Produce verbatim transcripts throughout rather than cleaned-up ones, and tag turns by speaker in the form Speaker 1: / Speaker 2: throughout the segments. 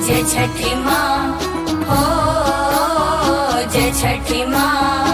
Speaker 1: जय छठी माँ हो, जय छठी माँ।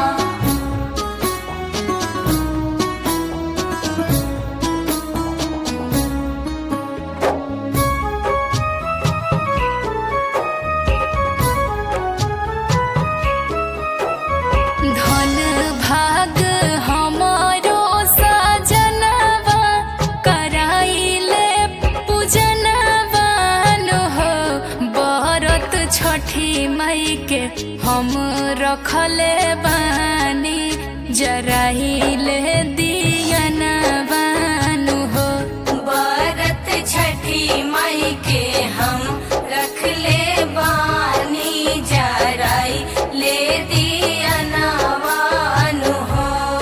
Speaker 2: धन भाग हमारो सजनवा कराइले पूजनवा नो हो। बरत छठी मई के हम रखले बानी जराइले दियनवा नो हो।
Speaker 1: बरत छठी मई के हम रख ले बानी जराई ले दिया नवानु हो।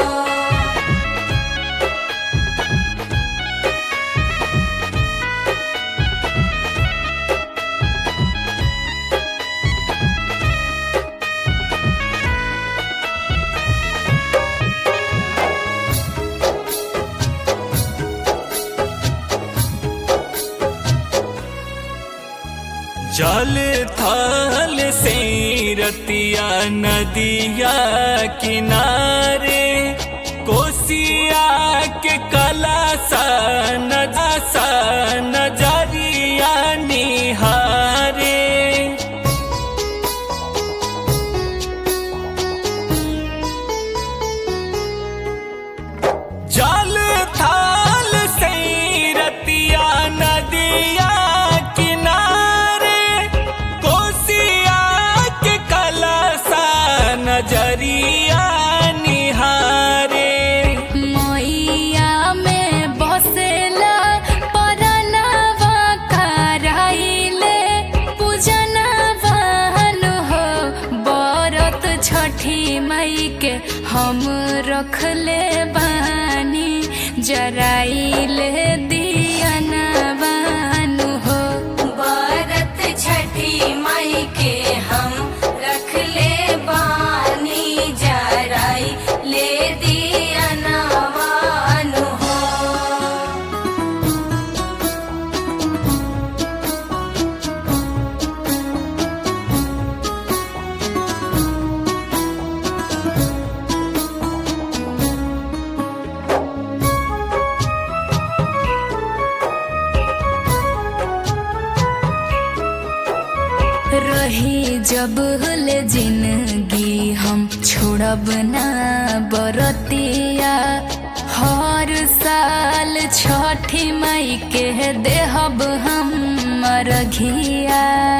Speaker 3: जल थल से रतिया नदिया किनारे कोसिया के कला सा नजा नजरिया निहारे। जल थल से रतिया नदिया नजरिया निहारे।
Speaker 2: मैया में बसेला परनवा कराइले पूजनवा नो हो। बरत छठी मई के हम रखले बानी जराइले दियनवा नो हो।
Speaker 1: बरत छठी मई के हम रख ले बानी जराई ले दिया नवानु हो।
Speaker 2: रही जब ले जिंदगी हम छोड़ब ना बरतिया। हर साल छठी मई के देहब हम मरघिया।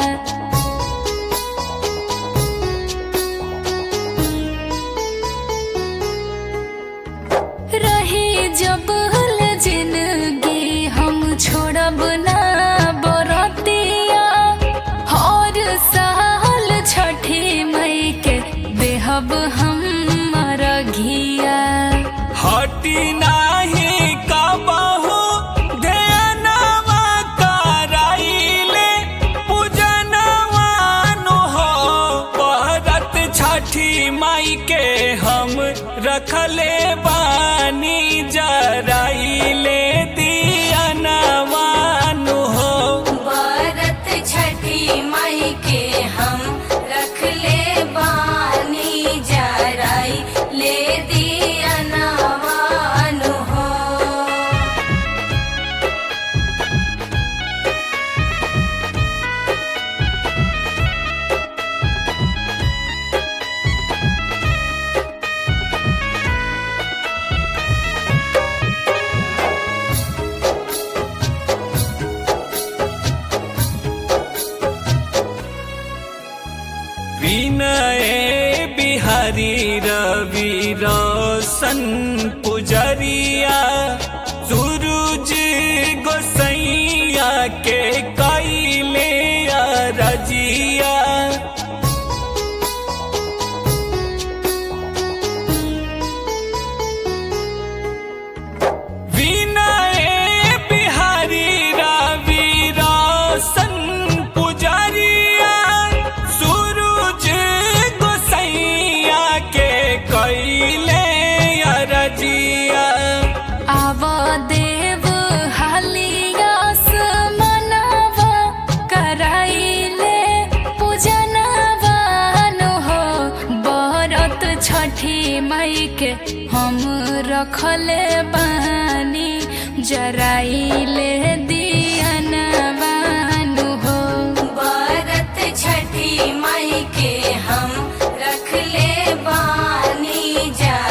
Speaker 2: रही जब ले जिंदगी हम छोड़ब ना बरतिया। हर साल छठी मई के देहब हम मरघिया।
Speaker 3: हटी नाही कबहू ध्यानवा कराइले पूजनवा नो हो। बरत छठी मई के हम रखले बानी जराइले दियनवा नो हो।
Speaker 1: बरत छठी मई के हम रख ले बानी जराई ले दिया नवानु हो।
Speaker 3: विनय बिहारी रवि रोशन पुजरिया सूरज गोसैया के कैले रजिया। विनय बिहारी रवि रोशन पुजरिया सूरज गोसैया के कैले रजिया।
Speaker 2: आव देव हालियास मन छठी मई के हम रखले बानी जराइले दियनवानु हो।
Speaker 1: व्रत छठी मई के हम रख ले बानी जा